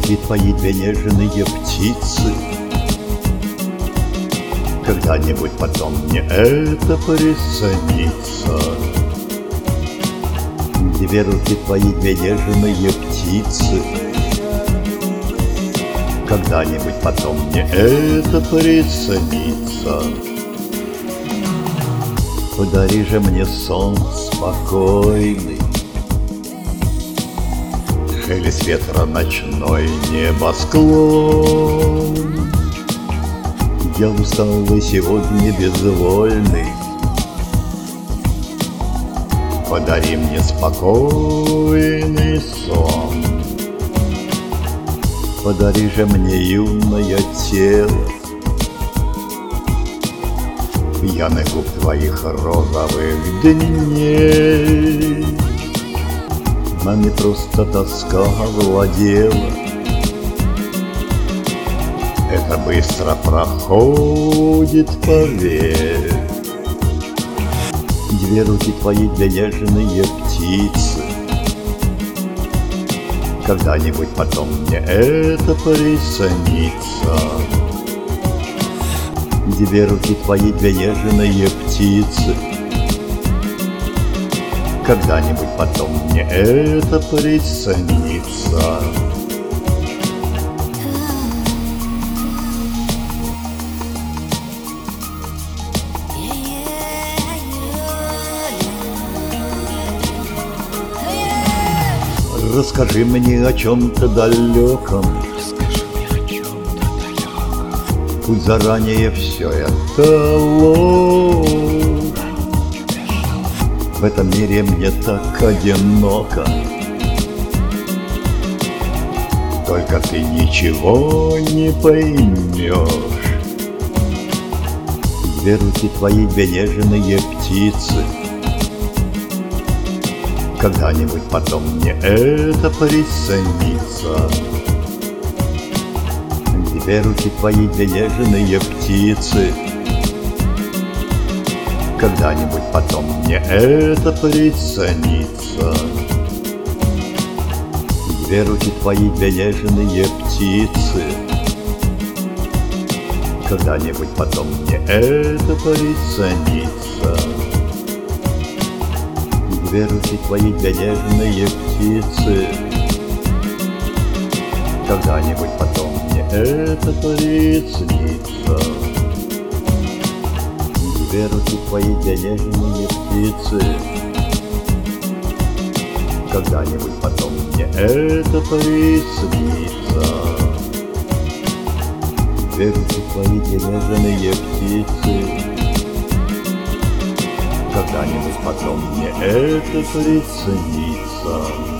руки твои две нежные птицы. Когда-нибудь потом мне это приснится. Две руки твои две нежные птицы. Когда-нибудь потом мне это приснится. Подари же мне сон спокойный, шелест ветра ночной небосклон. Я усталый сегодня безвольный, подари мне спокойный сон. Подари же мне юное тело, пьяных губ твоих розовых дней. Нами просто тоска овладела, это быстро проходит, поверь. Две руки твои две нежные птицы. Когда-нибудь потом мне это приснится. Две руки твои две нежные птицы. Когда-нибудь потом мне это приснится. Расскажи мне о чем-то далеком, пусть заранее все это ложь. В этом мире мне так одиноко, только ты ничего не поймешь. Две руки твои две нежные птицы. Когда-нибудь потом мне это приснится. Две руки твои две нежные птицы. Когда-нибудь потом мне это приснится. Две руки твои две нежные птицы. Когда-нибудь потом мне это приснится. Две руки твои две нежные птицы. Когда-нибудь потом мне это приснится. Две руки твои две нежные птицы. Когда-нибудь потом мне это приснится. Две руки твои две нежные птицы. Когда-нибудь потом мне это приснится.